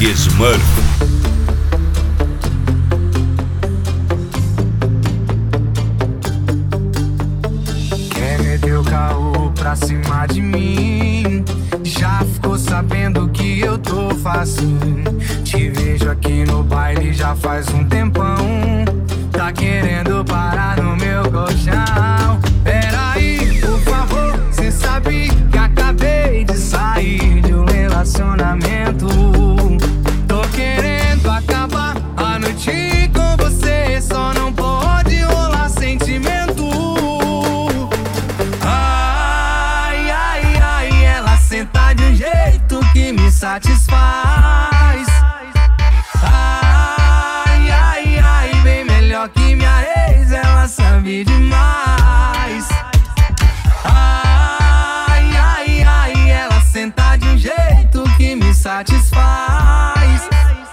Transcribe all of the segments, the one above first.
Smurf. Quer meter o carro pra cima de mim? Já ficou sabendo que eu tô facinho. Te vejo aqui no baile já faz um tempão. Tá querendo parar no meu colchão. Peraí, por favor, cê sabe que acabei de sair de um relacionamento. Tô querendo acabar a noite com você, só não pode rolar sentimento. Ai, ai, ai, ela senta de um jeito que me satisfaz. Ai, ai, ai, bem melhor que minha ex, ela sabe demais. Ai, ai, ai, ela senta de um jeito que me satisfaz.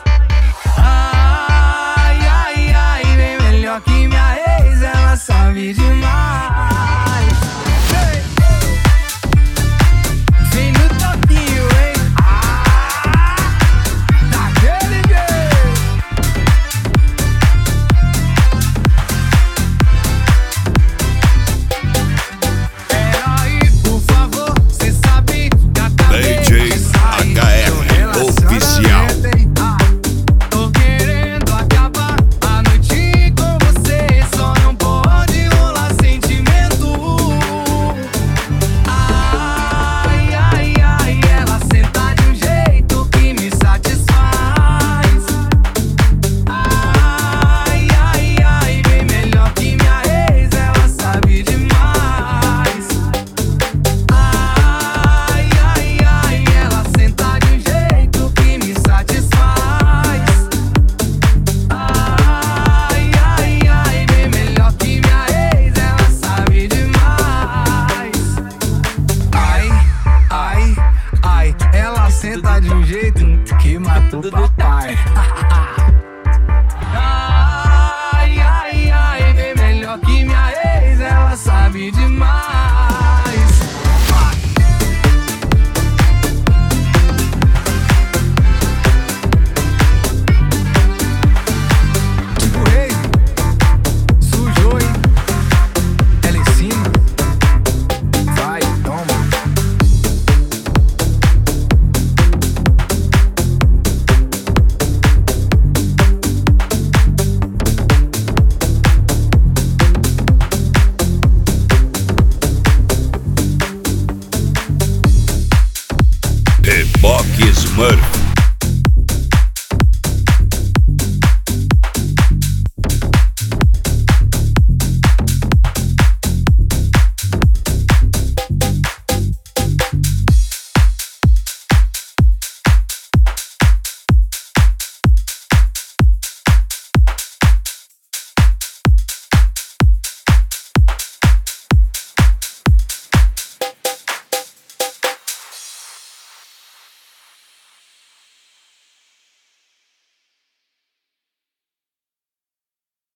Ai, ai, ai, bem melhor que minha ex, ela sabe demais. Hey. Vem no toquinho, hein? Daquele jeito. Peraí, por favor, cê sabe que acabei DJ de sair HF do relacionamento. Oficial. Tô querendo acabar a noite com você, só não pode rolar sentimento. Ai, ai, ai, ela senta de um jeito que me satisfaz. Ai, ai, ai, bem melhor que minha ex, ela sabe demais. Ai, ai, ai, ela senta de um jeito que me satisfaz. Ai, ai, ai, bem melhor que minha ex, ela sabe demais. Ai, ai, ai, ela senta de um jeito que matou papai. Ai, ai, ai, bem melhor que minha ex, ela sabe demais.